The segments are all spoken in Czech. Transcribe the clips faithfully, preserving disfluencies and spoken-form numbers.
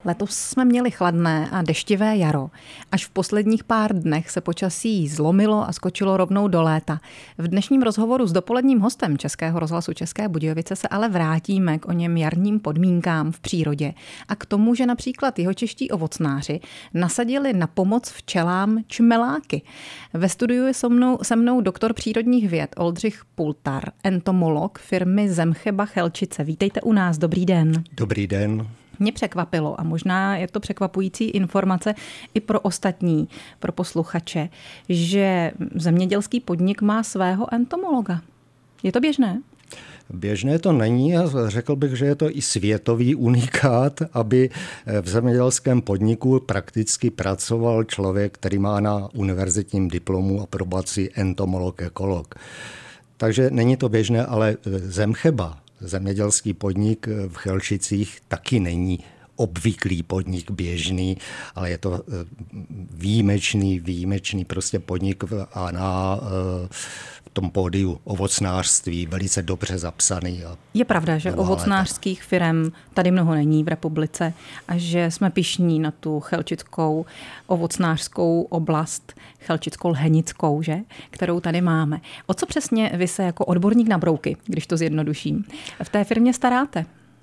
Letos jsme měli chladné a deštivé jaro. Až v posledních pár dnech se počasí zlomilo a skočilo rovnou do léta. V dnešním rozhovoru s dopoledním hostem Českého rozhlasu České Budějovice se ale vrátíme k oněm jarním podmínkám v přírodě a k tomu, že například jihočeští ovocnáři nasadili na pomoc včelám čmeláky. Ve studiu je se mnou, se mnou doktor přírodních věd Oldřich Pultar, entomolog firmy Zemcheba Chelčice. Vítejte u nás, dobrý den. Dobrý den. Mě překvapilo a možná je to překvapující informace i pro ostatní, pro posluchače, že zemědělský podnik má svého entomologa. Je to běžné? Běžné to není a řekl bych, že je to i světový unikát, aby v zemědělském podniku prakticky pracoval člověk, který má na univerzitním diplomu aprobaci entomolog-ekolog. Takže není to běžné, ale Zemcheba, zemědělský podnik v Chelšicích, taky není obvyklý podnik, běžný, ale je to výjimečný, výjimečný prostě podnik a na v tom pódiu ovocnářství velice dobře zapsaný. A je pravda, že ovocnářských firem tady mnoho není v republice a že jsme pyšní na tu chelčickou ovocnářskou oblast, chelčickou lhenickou, že? Kterou tady máme. O co přesně vy se jako odborník na brouky, když to zjednoduším, v té firmě staráte?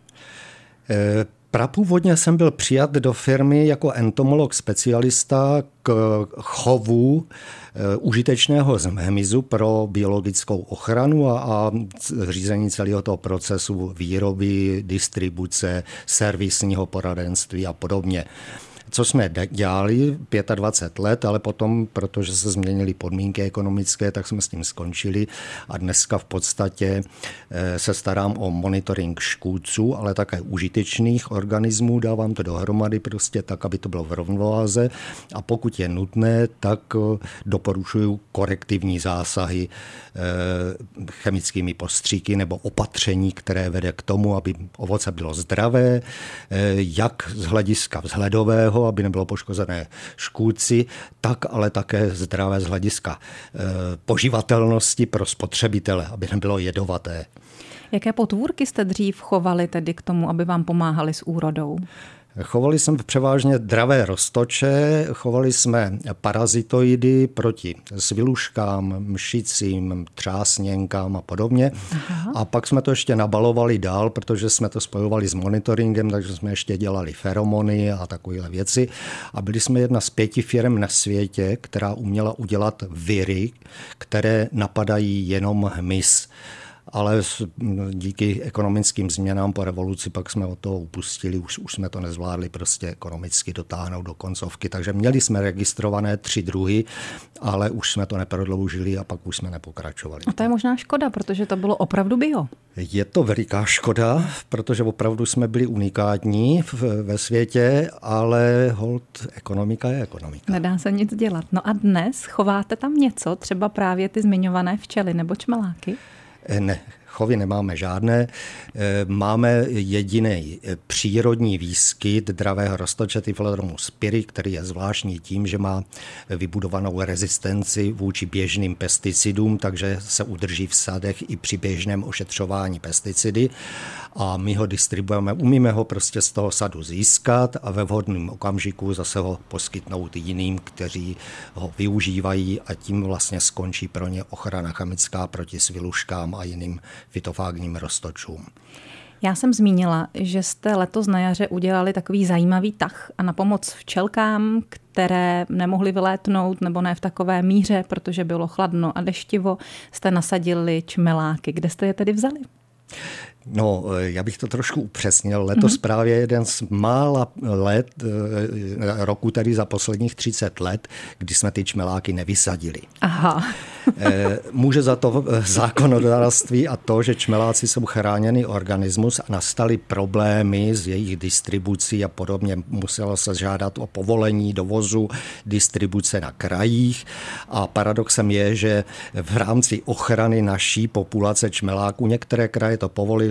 E- Prapůvodně jsem byl přijat do firmy jako entomolog specialista k chovu e, užitečného hmyzu pro biologickou ochranu a, a řízení celého toho procesu výroby, distribuce, servisního poradenství a podobně. Co jsme dělali dvacet pět let, ale potom, protože se změnily podmínky ekonomické, tak jsme s tím skončili a dneska v podstatě se starám o monitoring škůdců, ale také užitečných organismů, dávám to dohromady prostě tak, aby to bylo v rovnováze a pokud je nutné, tak doporučuju korektivní zásahy chemickými postříky nebo opatření, které vede k tomu, aby ovoce bylo zdravé, jak z hlediska vzhledového, aby nebylo poškozené škůdci, tak ale také zdravé z hlediska e, poživatelnosti pro spotřebitele, aby nebylo jedovaté. Jaké potvůrky jste dřív chovali tedy k tomu, aby vám pomáhali s úrodou? Chovali jsme převážně dravé roztoče, chovali jsme parazitoidy proti sviluškám, mšicím, třásněnkám a podobně. Aha. A pak jsme to ještě nabalovali dál, protože jsme to spojovali s monitoringem, takže jsme ještě dělali feromony a takovéhle věci. A byli jsme jedna z pěti firem na světě, která uměla udělat viry, které napadají jenom hmyz. Ale díky ekonomickým změnám po revoluci pak jsme od toho upustili, už, už jsme to nezvládli prostě ekonomicky dotáhnout do koncovky, takže měli jsme registrované tři druhy, ale už jsme to neprodloužili a pak už jsme nepokračovali. A to je možná škoda, protože to bylo opravdu bio. Je to veliká škoda, protože opravdu jsme byli unikátní ve světě, ale holt ekonomika je ekonomika. Nedá se nic dělat. No a dnes chováte tam něco, třeba právě ty zmiňované včely nebo čmeláky? Ne, chovy nemáme žádné. Máme jediný přírodní výskyt dravého roztoče Typhlodomus piri, který je zvláštní tím, že má vybudovanou rezistenci vůči běžným pesticidům, takže se udrží v sadech i při běžném ošetřování pesticidy. A my ho distribuujeme, umíme ho prostě z toho sadu získat a ve vhodném okamžiku zase ho poskytnout jiným, kteří ho využívají a tím vlastně skončí pro ně ochrana chemická proti sviluškám a jiným fytofágním roztočům. Já jsem zmínila, že jste letos na jaře udělali takový zajímavý tah a na pomoc včelkám, které nemohly vylétnout nebo ne v takové míře, protože bylo chladno a deštivo, jste nasadili čmeláky. Kde jste je tedy vzali? No, já bych to trošku upřesnil. Letos mm-hmm. právě jeden z mála let, roku tady za posledních třicet let, kdy jsme ty čmeláky nevysadili. Aha. Může za to zákonodárství a to, že čmeláci jsou chráněný organismus a nastaly problémy s jejich distribucí a podobně. Muselo se žádat o povolení dovozu, distribuce na krajích a paradoxem je, že v rámci ochrany naší populace čmeláků některé kraje to povolily,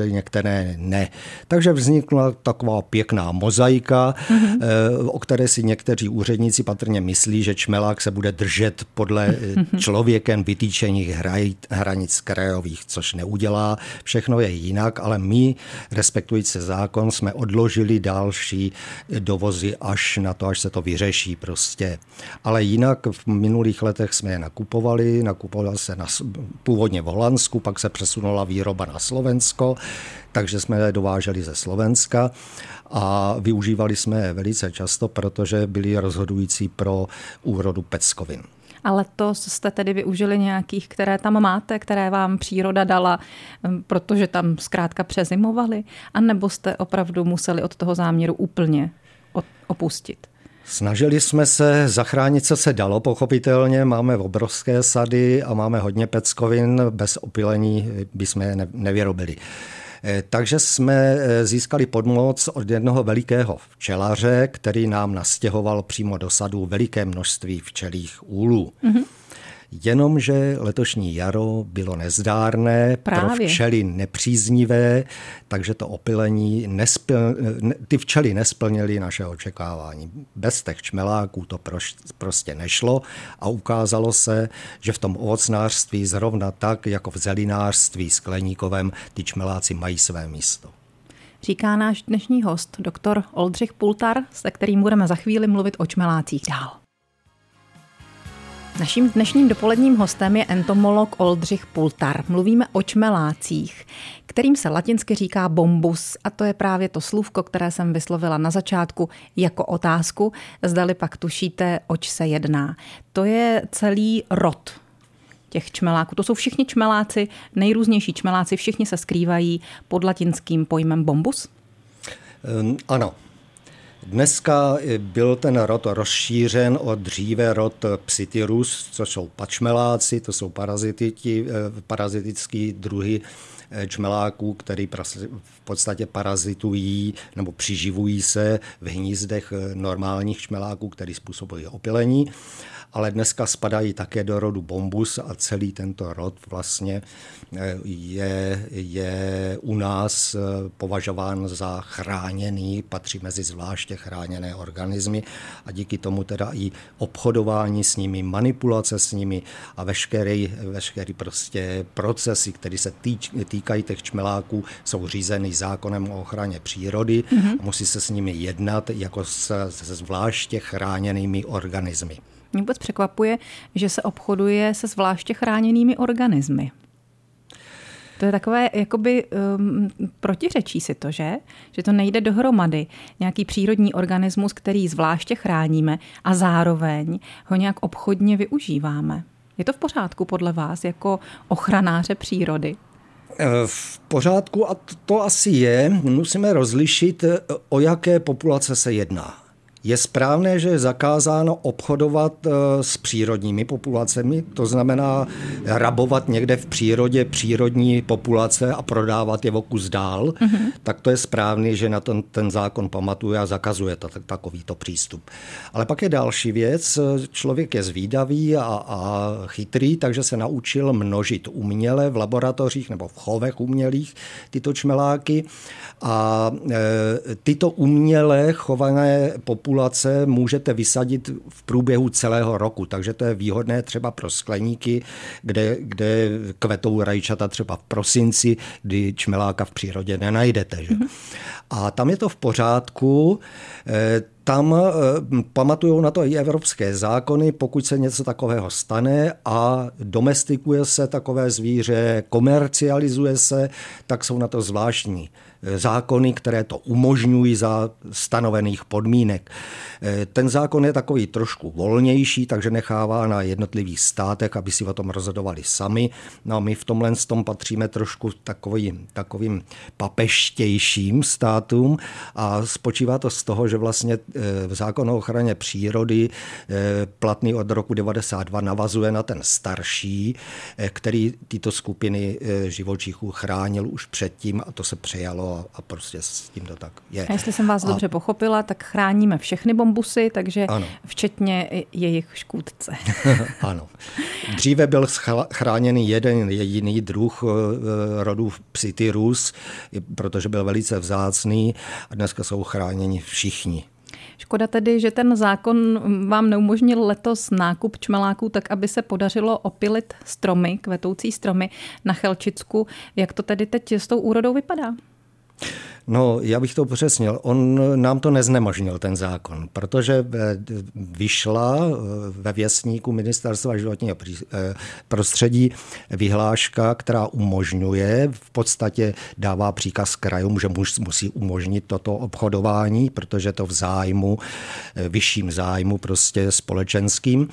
přežily, některé ne. Takže vznikla taková pěkná mozaika, mm-hmm. o které si někteří úředníci patrně myslí, že čmelák se bude držet podle mm-hmm. člověkem vytýčených hranic krajových, což neudělá. Všechno je jinak, ale my, respektující zákon, jsme odložili další dovozy až na to, až se to vyřeší prostě. Ale jinak v minulých letech jsme je nakupovali, nakupovali se na, původně v Holandsku, pak se přesunula výroba na Slovensko, takže jsme je dováželi ze Slovenska a využívali jsme je velice často, protože byly rozhodující pro úrodu peckovin. A letos jste tedy využili nějakých, které tam máte, které vám příroda dala, protože tam zkrátka přezimovali? A nebo jste opravdu museli od toho záměru úplně opustit? Snažili jsme se zachránit, co se dalo, pochopitelně. Máme obrovské sady a máme hodně peckovin, bez opylení bychom je nevyrobili. Takže jsme získali pomoc od jednoho velikého včelaře, který nám nastěhoval přímo do sadu veliké množství včelích úlů. Mm-hmm. Jenomže letošní jaro bylo nezdárné, Právě. pro včely nepříznivé, takže to opylení, nespl... ty včely nesplnily naše očekávání. Bez těch čmeláků to prostě nešlo a ukázalo se, že v tom ovocnářství zrovna tak, jako v zelinářství skleníkovém, ty čmeláci mají své místo. Říká náš dnešní host, doktor Oldřich Pultar, se kterým budeme za chvíli mluvit o čmelácích dál. Naším dnešním dopoledním hostem je entomolog Oldřich Pultar. Mluvíme o čmelácích, kterým se latinsky říká bombus, a to je právě to slůvko, které jsem vyslovila na začátku jako otázku, zdali pak tušíte, oč se jedná. To je celý rod těch čmeláků. To jsou všichni čmeláci, nejrůznější čmeláci, všichni se skrývají pod latinským pojmem bombus? Um, ano. Dneska byl ten rod rozšířen o dříve rod Psittyrus, což jsou pačmeláci, to jsou paraziti, parazitický druhy čmeláků, který v podstatě parazitují nebo přiživují se v hnízdech normálních čmeláků, který způsobují opylení. Ale dneska spadají také do rodu bombus a celý tento rod vlastně je, je u nás považován za chráněný, patří mezi zvláště chráněné organismy a díky tomu teda i obchodování s nimi, manipulace s nimi a veškerý, veškerý prostě procesy, které se týč, týkají těch čmeláků, jsou řízeny zákonem o ochraně přírody mm-hmm. a musí se s nimi jednat jako se, se zvláště chráněnými organismy. Mě vůbec překvapuje, že se obchoduje se zvláště chráněnými organismy. To je takové, jakoby um, protiřečí si to, že? Že to nejde dohromady. Nějaký přírodní organismus, který zvláště chráníme a zároveň ho nějak obchodně využíváme. Je to v pořádku podle vás jako ochranáře přírody? V pořádku a to asi je. Musíme rozlišit, o jaké populace se jedná. Je správné, že je zakázáno obchodovat s přírodními populacemi, to znamená rabovat někde v přírodě přírodní populace a prodávat je o kus dál, mm-hmm. tak to je správný, že na ten, ten zákon pamatuje a zakazuje to, takovýto přístup. Ale pak je další věc, člověk je zvídavý a, a chytrý, takže se naučil množit uměle v laboratořích nebo v chovech umělých tyto čmeláky a e, tyto uměle chované populace můžete vysadit v průběhu celého roku, takže to je výhodné třeba pro skleníky, kde, kde kvetou rajčata třeba v prosinci, kdy čmeláka v přírodě nenajdete. Že? Mm-hmm. A tam je to v pořádku. Tam pamatujou na to i evropské zákony, pokud se něco takového stane a domestikuje se takové zvíře, komercializuje se, tak jsou na to zvláštní zákony, které to umožňují za stanovených podmínek. Ten zákon je takový trošku volnější, takže nechává na jednotlivých státech, aby si o tom rozhodovali sami. No a my v tomhle tom patříme trošku takovým, takovým papeštějším státům a spočívá to z toho, že vlastně zákon o ochraně přírody platný od roku devadesát dva navazuje na ten starší, který tyto skupiny živočichů chránil už předtím a to se přejalo a prostě s tím to tak je. A jestli jsem vás a... dobře pochopila, tak chráníme všechny bombusy, takže ano. Včetně jejich škůdce. Ano. Dříve byl chráněný jeden jediný druh rodu Psittyrus, protože byl velice vzácný a dneska jsou chráněni všichni. Škoda tedy, že ten zákon vám neumožnil letos nákup čmeláků tak, aby se podařilo opilit stromy, kvetoucí stromy na Chelčicku. Jak to tedy teď s tou úrodou vypadá? No, já bych to upřesnil. On nám to neznemožnil, ten zákon, protože vyšla ve věstníku Ministerstva životního prostředí vyhláška, která umožňuje, v podstatě dává příkaz krajům, že musí umožnit toto obchodování, protože to v zájmu, vyšším zájmu prostě společenským.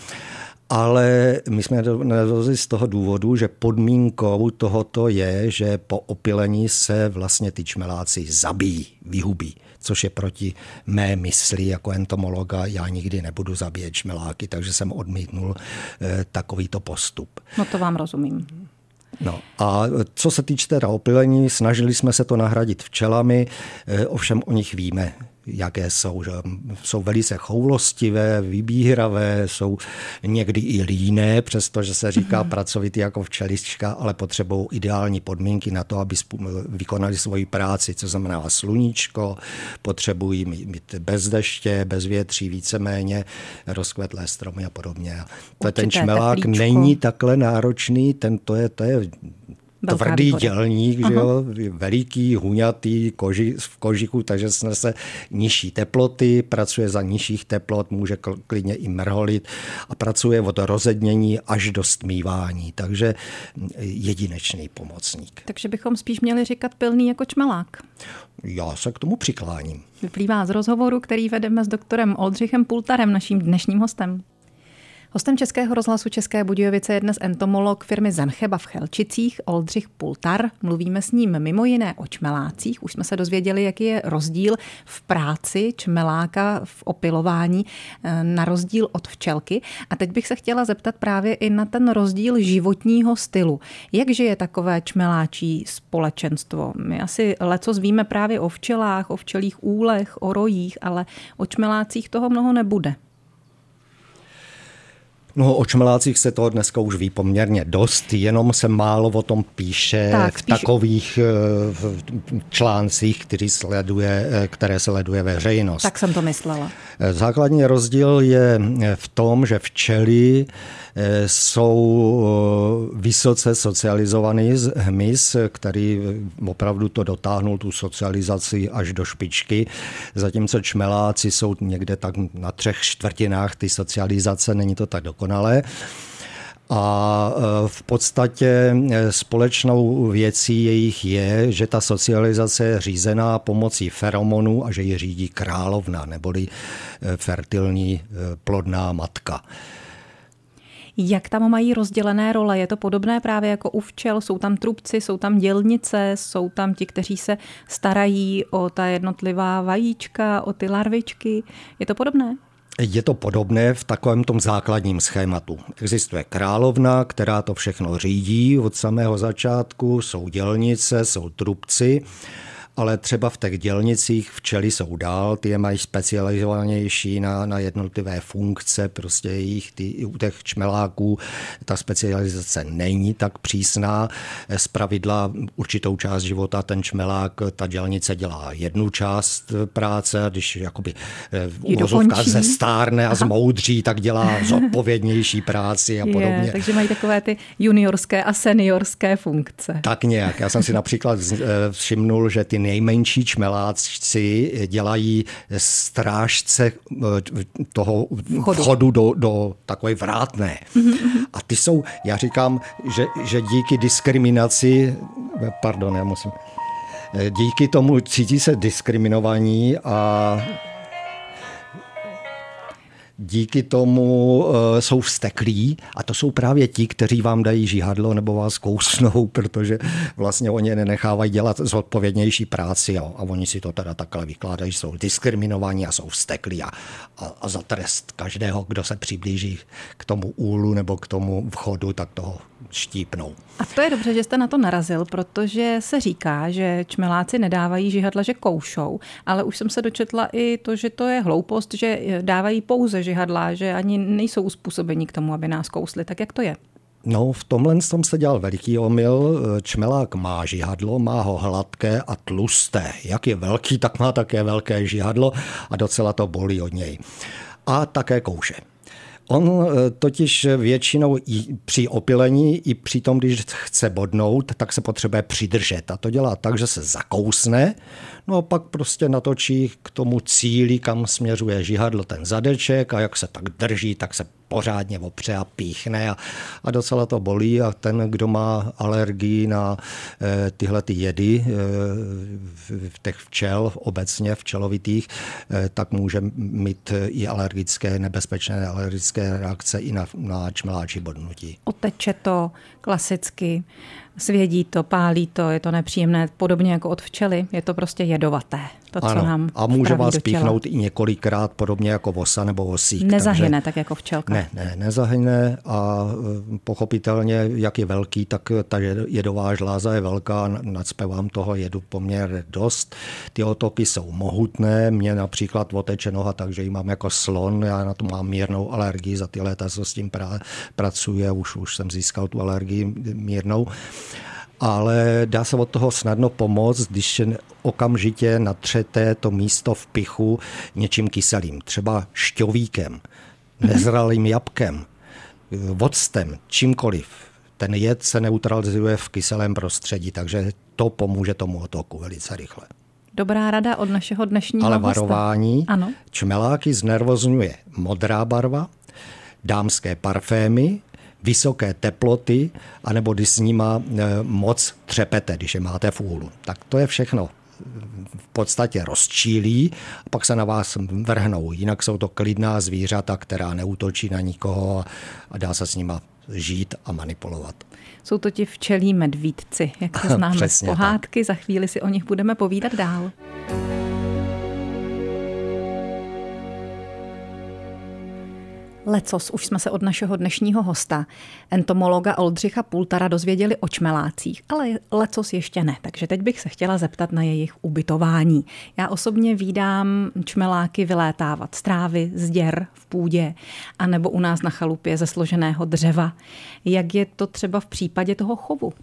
Ale my jsme nedozvěděli z toho důvodu, že podmínkou tohoto je, že po opylení se vlastně ty čmeláci zabijí, vyhubí, což je proti mé mysli jako entomologa. Já nikdy nebudu zabíjet čmeláky, takže jsem odmítnul eh, takovýto postup. No to vám rozumím. No a co se týče teda opylení, snažili jsme se to nahradit včelami, eh, ovšem o nich víme, jaké jsou. Že jsou velice choulostivé, vybíravé, jsou někdy i líné, přestože se říká mm-hmm. pracovitý jako včelička, ale potřebují ideální podmínky na to, aby vykonali svoji práci, co znamená sluníčko, potřebují mít bez deště, bez větří, víceméně rozkvetlé stromy a podobně. Určité ten čmelák teplíčko. Není takhle náročný, ten to je, to je tvrdý výhoda. Dělník, že jo, veliký, huňatý, koži, v kožiku, takže snese nižší teploty, pracuje za nižších teplot, může klidně i mrholit a pracuje od rozednění až do stmívání, takže jedinečný pomocník. Takže bychom spíš měli říkat pilný jako čmelák. Já se k tomu přikláním. Vyplývá z rozhovoru, který vedeme s doktorem Oldřichem Pultarem, naším dnešním hostem. Hostem Českého rozhlasu České Budějovice je dnes entomolog firmy Zencheba v Chelčicích Oldřich Pultar. Mluvíme s ním mimo jiné o čmelácích. Už jsme se dozvěděli, jaký je rozdíl v práci čmeláka v opilování na rozdíl od včelky. A teď bych se chtěla zeptat právě i na ten rozdíl životního stylu. Jak žije takové čmeláčí společenstvo? My asi lecos víme právě o včelách, o včelích úlech, o rojích, ale o čmelácích toho mnoho nebude. No, o čmelácích se toho dneska už ví poměrně dost, jenom se málo o tom píše tak, v takových v článcích, který sleduje, které sleduje veřejnost. Tak jsem to myslela. Základní rozdíl je v tom, že včely jsou vysoce socializovaný hmyz, který opravdu to dotáhnul, tu socializaci až do špičky, zatímco čmeláci jsou někde tak na třech čtvrtinách ty socializace, není to tak dokonalé. A v podstatě společnou věcí jejich je, že ta socializace je řízená pomocí feromonů a že ji řídí královna, neboli fertilní plodná matka. Jak tam mají rozdělené role? Je to podobné právě jako u včel? Jsou tam trubci, jsou tam dělnice, jsou tam ti, kteří se starají o ta jednotlivá vajíčka, o ty larvičky? Je to podobné? Je to podobné v takovém tom základním schématu. Existuje královna, která to všechno řídí od samého začátku, jsou dělnice, jsou trubci, ale třeba v těch dělnicích včely jsou dál, ty je mají specializovanější na, na jednotlivé funkce, prostě jejich, ty, u těch čmeláků ta specializace není tak přísná. Zpravidla určitou část života ten čmelák, ta dělnice dělá jednu část práce, když jakoby uvozovka zestárne a zmoudří, tak dělá zodpovědnější práci a podobně. Je, takže mají takové ty juniorské a seniorské funkce. Tak nějak. Já jsem si například všimnul, že ty nejmenší čmeláci dělají strážce toho vchodu, vchodu do, do takové vrátné. Mm-hmm. A ty jsou, já říkám, že, že díky diskriminaci, pardon, já musím, díky tomu cítí se diskriminovaní a díky tomu e, jsou vzteklí a to jsou právě ti, kteří vám dají žihadlo nebo vás kousnou, protože vlastně oni nenechávají dělat zodpovědnější práci jo, a oni si to teda takhle vykládají, jsou diskriminovaní a jsou vzteklí a, a, a za trest každého, kdo se přiblíží k tomu úlu nebo k tomu vchodu, tak toho štípnou. A to je dobře, že jste na to narazil, protože se říká, že čmeláci nedávají žihadla, že koušou, ale už jsem se dočetla i to, že to je hloupost, že dávají pouze žihadla, že ani nejsou uspůsobeni k tomu, aby nás kousli. Tak jak to je? No, v tomhle tom se dělal veliký omyl. Čmelák má žihadlo, má ho hladké a tlusté. Jak je velký, tak má také velké žihadlo a docela to bolí od něj. A také kouše. On totiž většinou i při opilení, i při tom, když chce bodnout, tak se potřebuje přidržet. A to dělá tak, že se zakousne, no a pak prostě natočí k tomu cíli, kam směřuje žihadlo ten zadeček a jak se tak drží, tak se pořádně opře a píchne a, a docela to bolí a ten, kdo má alergii na e, tyhle ty jedy e, v těch včel, obecně včelovitých, e, tak může mít i alergické, nebezpečné alergické reakce i na, na čmeláčí bodnutí. Oteče to klasicky, svědí to, pálí to, je to nepříjemné, podobně jako od včely, je to prostě jedovaté. To, ano, co nám a může vás do píchnout i několikrát, podobně jako vosa nebo vosík. Nezahyne takže, tak jako včelka. Ne, ne, nezahyne a pochopitelně, jak je velký, tak ta jedová žláza je velká, nacpe vám toho jedu poměrně dost. Ty otoky jsou mohutné, mě například oteče noha, takže ji mám jako slon, já na to mám mírnou alergii, za ty léta, co s tím pra, pracuje, už, už jsem získal tu alergii mírnou. Ale dá se od toho snadno pomoct, když okamžitě natřete to místo v pichu něčím kyselým, třeba šťovíkem, nezralým jabkem, octem, čímkoliv. Ten jed se neutralizuje v kyselém prostředí, takže to pomůže tomu otoku velice rychle. Dobrá rada od našeho dnešního Ale hosta. varování, ano. Čmeláky znervozňuje modrá barva, dámské parfémy, vysoké teploty, anebo když s nima moc třepete, když je máte v úlu. Tak to je všechno v podstatě rozčílí a pak se na vás vrhnou. Jinak jsou to klidná zvířata, která neútočí na nikoho a dá se s nima žít a manipulovat. Jsou to ti včelí medvídci, jak to známe z pohádky. Tak. Za chvíli si o nich budeme povídat dál. Lecos už jsme se od našeho dnešního hosta, entomologa Oldřicha Pultara, dozvěděli o čmelácích, ale lecos ještě ne, takže teď bych se chtěla zeptat na jejich ubytování. Já osobně vídám čmeláky vylétávat z trávy, z děr v půdě, anebo u nás na chalupě ze složeného dřeva. Jak je to třeba v případě toho chovu?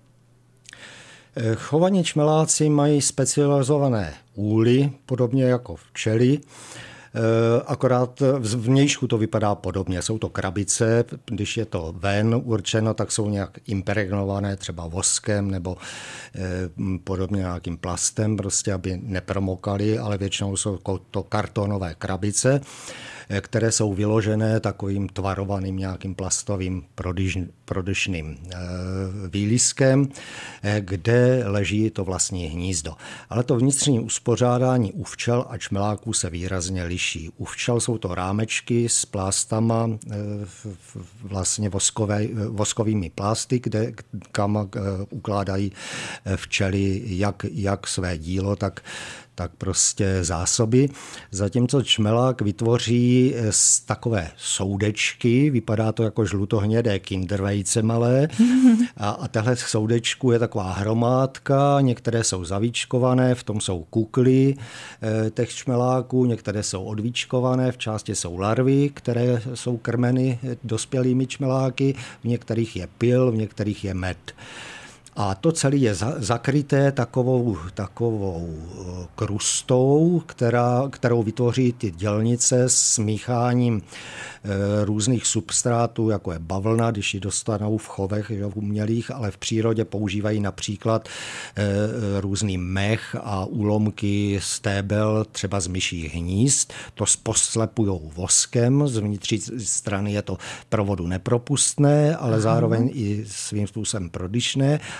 Chovaní čmeláci mají specializované úly, podobně jako včely. Akorát v vnějšku to vypadá podobně. Jsou to krabice, když je to ven určeno, tak jsou nějak impregnované třeba voskem nebo podobně nějakým plastem, prostě aby nepromokaly, ale většinou jsou to kartonové krabice, které jsou vyložené takovým tvarovaným nějakým plastovým prodyšným výliskem, kde leží to vlastní hnízdo. Ale to vnitřní uspořádání u včel a čmeláků se výrazně liší. U včel jsou to rámečky s plástama, vlastně voskové, voskovými plásty, kde, kam ukládají včely jak, jak své dílo, tak tak prostě zásoby. Zatímco čmelák vytvoří z takové soudečky, vypadá to jako žlutohnědé kindervejce malé a, a tahle soudečku je taková hromádka, některé jsou zavíčkované, v tom jsou kukly e, těch čmeláků, některé jsou odvíčkované, v části jsou larvy, které jsou krmeny dospělými čmeláky, v některých je pyl, v některých je med. A to celé je zakryté takovou, takovou krustou, která, kterou vytvoří ty dělnice s mícháním různých substrátů, jako je bavlna, když ji dostanou v chovech v umělých, ale v přírodě používají například různý mech a úlomky stébel, třeba z myších hnízd. To poslepujou voskem, z vnitřní strany je to pro vodu nepropustné, ale Aha. zároveň i svým způsobem prodyšné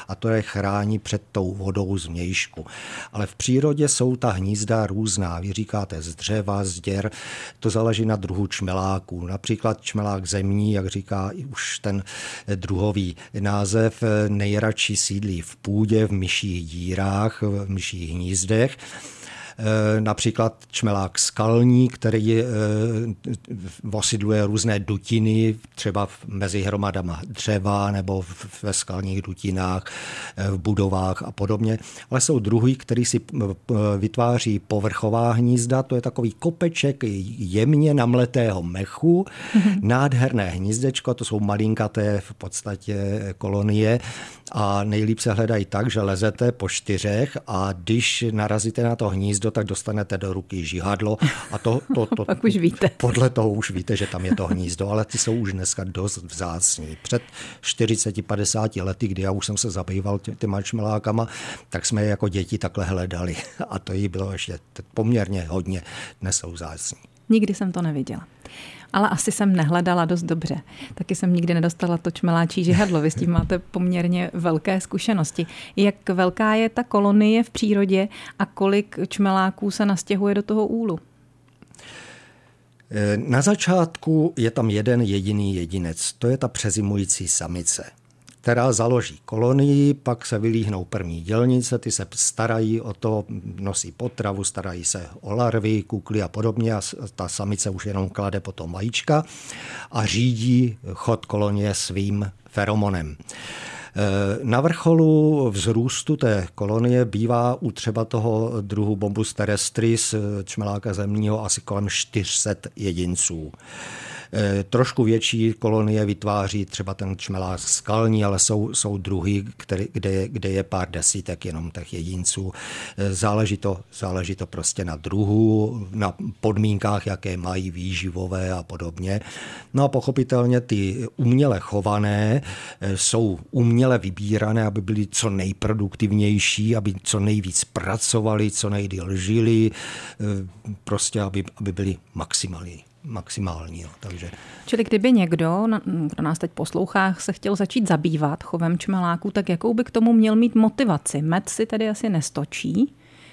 a to je chrání před tou vodou zvnějšku. Ale v přírodě jsou ta hnízda různá. Vy říkáte z dřeva, z děr, to záleží na druhu čmeláků. Například čmelák zemní, jak říká už ten druhový název, nejradši sídlí v půdě, v myších dírách, v myších hnízdech. Například čmelák skalní, který osidluje různé dutiny, třeba mezi hromadama dřeva nebo ve skalních dutinách, v budovách a podobně. Ale jsou druhy, který si vytváří povrchová hnízda, to je takový kopeček jemně namletého mechu, mm-hmm. nádherné hnízdečko, to jsou malinkaté v podstatě kolonie a nejlíp se hledají tak, že lezete po čtyřech a když narazíte na to hnízdo, tak dostanete do ruky žihadlo a to, to, to pak už víte. Podle toho už víte, že tam je to hnízdo, ale ty jsou už dneska dost vzácní. Před čtyřicet padesát lety, kdy já už jsem se zabýval těma čmelákama, tak jsme je jako děti takhle hledali a to jí bylo ještě poměrně hodně, dnes jsou vzácní. Nikdy jsem to neviděla. Ale asi jsem nehledala dost dobře. Taky jsem nikdy nedostala to čmeláčí žihadlo. Vy s tím máte poměrně velké zkušenosti. Jak velká je ta kolonie v přírodě a kolik čmeláků se nastěhuje do toho úlu? Na začátku je tam jeden jediný jedinec. To je ta přezimující samice, která založí kolonii, pak se vylíhnou první dělnice, ty se starají o to, nosí potravu, starají se o larvy, kukly a podobně a ta samice už jenom klade potom vajíčka a řídí chod kolonie svým feromonem. Na vrcholu vzrůstu té kolonie bývá u třeba toho druhu Bombus terrestris, čmeláka zemního, asi kolem čtyři sta jedinců. Trošku větší kolonie vytváří třeba ten čmelák skalní, ale jsou, jsou druhy, který, kde, je, kde je pár desítek jenom těch jedinců. Záleží to, záleží to prostě na druhu, na podmínkách, jaké mají výživové a podobně. No a pochopitelně ty uměle chované jsou uměle vybírané, aby byly co nejproduktivnější, aby co nejvíc pracovali, co nejdýl žili, prostě aby, aby byli maximální. maximální. Jo. Takže... Čili kdyby někdo, kdo nás teď poslouchá, se chtěl začít zabývat chovem čmeláků, tak jakou by k tomu měl mít motivaci? Med si tedy asi nestočí?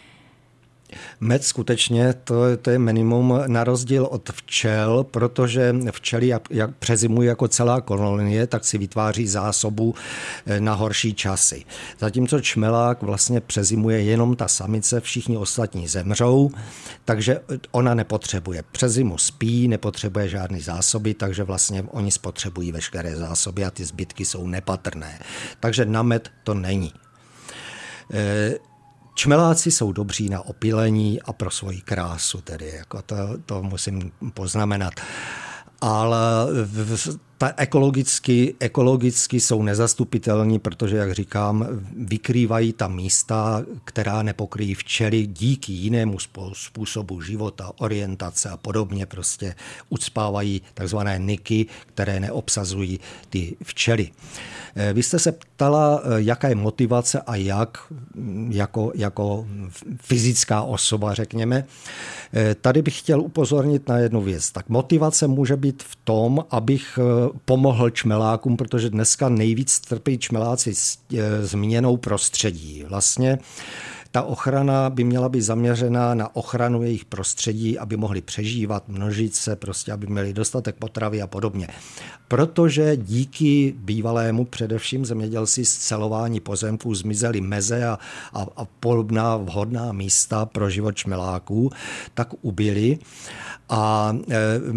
Med skutečně, to, to je minimum na rozdíl od včel, protože včely, jak, jak přezimují jako celá kolonie, tak si vytváří zásobu na horší časy. Zatímco čmelák vlastně přezimuje jenom ta samice, všichni ostatní zemřou, takže ona nepotřebuje. Přes zimu spí, nepotřebuje žádné zásoby, takže vlastně oni spotřebují veškeré zásoby a ty zbytky jsou nepatrné. Takže na med to není. E, Čmeláci jsou dobří na opylení a pro svoji krásu, tedy jako to, to musím poznamenat. Ale ta ekologicky, ekologicky jsou nezastupitelní, protože, jak říkám, vykrývají ta místa, která nepokryjí včely díky jinému způsobu života, orientace a podobně. Prostě ucpávají takzvané niky, které neobsazují ty včely. Vy jste se ptala, jaká je motivace a jak jako, jako fyzická osoba, řekněme. Tady bych chtěl upozornit na jednu věc. Tak motivace může být v tom, abych pomohl čmelákům, protože dneska nejvíc trpí čmeláci změnou prostředí. Vlastně ta ochrana by měla být zaměřená na ochranu jejich prostředí, aby mohli přežívat, množit se, prostě aby měli dostatek potravy a podobně. Protože díky bývalému především zemědělci scelování pozemků zmizely meze a, a, a podobná vhodná místa pro život čmeláků, tak ubyly. A e,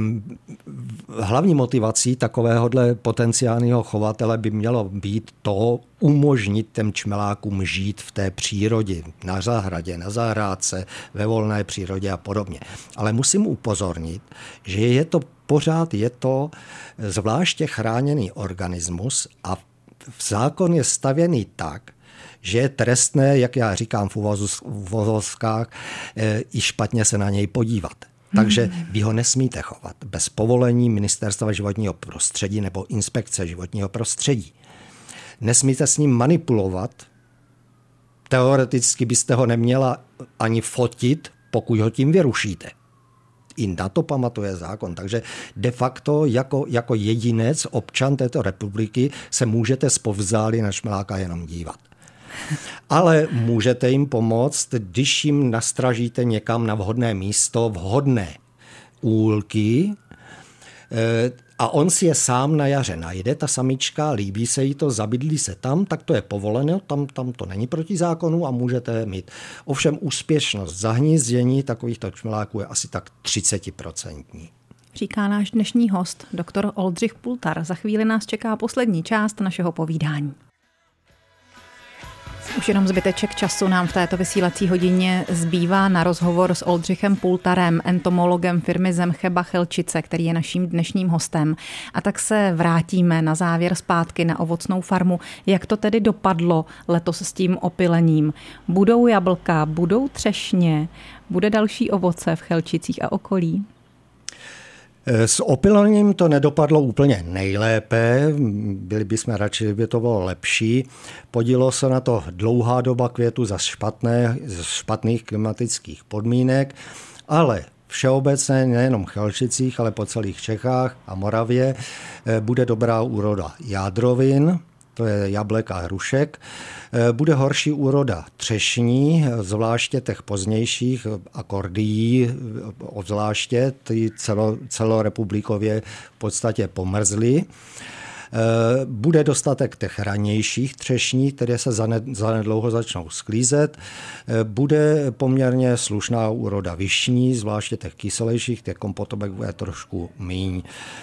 hlavní motivací takovéhohle potenciálního chovatele by mělo být to umožnit těm čmelákům žít v té přírodě, na zahradě, na zahrádce, ve volné přírodě a podobně. Ale musím upozornit, že je to pořád je to zvláště chráněný organismus a zákon je stavěný tak, že je trestné, jak já říkám v uvozovkách, i špatně se na něj podívat. Takže vy ho nesmíte chovat bez povolení Ministerstva životního prostředí nebo Inspekce životního prostředí. Nesmíte s ním manipulovat. Teoreticky byste ho neměla ani fotit, pokud ho tím vyrušíte. I na to pamatuje zákon. Takže de facto jako, jako jedinec, občan této republiky se můžete zpovzdálí na čmeláka jenom dívat. Ale můžete jim pomoct, když jim nastražíte někam na vhodné místo, vhodné úlky, a on si je sám na jaře najde, ta samička, líbí se jí to, zabydlí se tam, tak to je povoleno, tam, tam to není proti zákonu a můžete mít. Ovšem úspěšnost zahnízdění takovýchto čmeláků je asi tak třicet procent. Říká náš dnešní host, doktor Oldřich Pultar. Za chvíli nás čeká poslední část našeho povídání. Už jenom zbyteček času nám v této vysílací hodině zbývá na rozhovor s Oldřichem Pultarem, entomologem firmy Zemcheba Chelčice, který je naším dnešním hostem. A tak se vrátíme na závěr zpátky na ovocnou farmu. Jak to tedy dopadlo letos s tím opylením? Budou jablka, budou třešně, bude další ovoce v Chelčicích a okolí? S opylením to nedopadlo úplně nejlépe, byli bychom radši, kdyby to bylo lepší. Podílo se na to dlouhá doba květu za špatné, špatných klimatických podmínek, ale všeobecně nejenom v Chelčicích, ale po celých Čechách a Moravě bude dobrá úroda jádrovin, to je jablek a hrušek. Bude horší úroda třešní, zvláště těch pozdějších akordií, obzvláště ty celo, celorepublikově v podstatě pomrzly. Bude dostatek těch ranějších třešní, které se zanedlouho začnou sklízet. Bude poměrně slušná úroda višní, zvláště těch kyselejších, těch kompotovek bude trošku míň.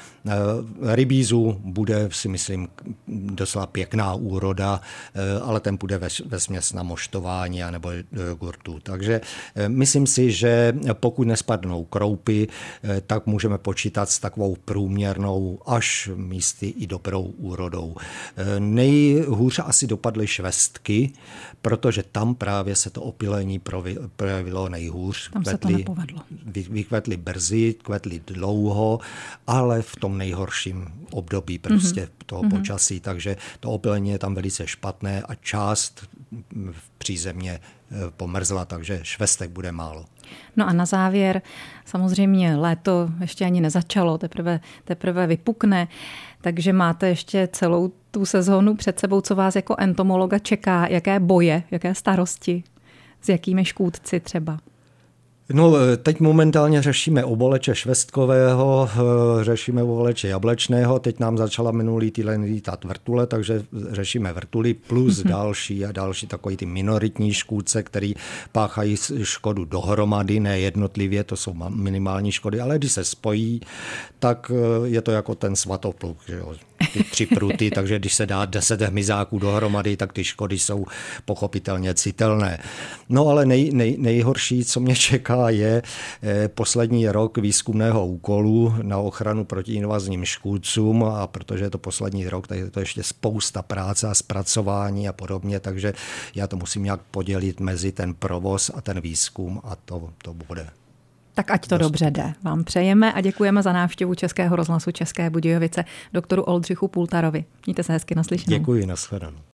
Rybízu bude, si myslím, docela pěkná úroda, ale ten bude vesměs na moštování nebo jogurtu. Takže myslím si, že pokud nespadnou kroupy, tak můžeme počítat s takovou průměrnou až místy i dobrou úrodou. Nejhůř asi dopadly švestky, protože tam právě se to opylení projevilo nejhůř. Tam se to nepovedlo. Vykvetly brzy, kvetly dlouho, ale v tom nejhorším období prostě mm-hmm. toho mm-hmm. počasí, takže to opylení je tam velice špatné a část v přízemě pomrzla, takže švestek bude málo. No a na závěr, samozřejmě léto ještě ani nezačalo, teprve, teprve vypukne, takže máte ještě celou tu sezónu před sebou, co vás jako entomologa čeká, jaké boje, jaké starosti, s jakými škůdci třeba? No, teď momentálně řešíme oboleče švestkového, řešíme oboleče jablečného, teď nám začala minulý týden lítat vrtule, takže řešíme vrtuly plus mm-hmm. další a další takový ty minoritní škůdce, který páchají škodu dohromady, ne jednotlivě, to jsou minimální škody, ale když se spojí, tak je to jako ten svatopluk, že jo? Ty tři pruty, takže když se dá deset hmyzáků dohromady, tak ty škody jsou pochopitelně citelné. No ale nej, nej, nejhorší, co mě čeká, je eh, poslední rok výzkumného úkolu na ochranu proti invazním škůdcům, a protože je to poslední rok, tak je to ještě spousta práce a zpracování a podobně, takže já to musím nějak podělit mezi ten provoz a ten výzkum a to, to bude. Tak ať to dobře jde. Vám přejeme a děkujeme za návštěvu Českého rozhlasu České Budějovice doktoru Oldřichu Pultarovi. Mějte se hezky, naslyšenou. Děkuji, nashledanou.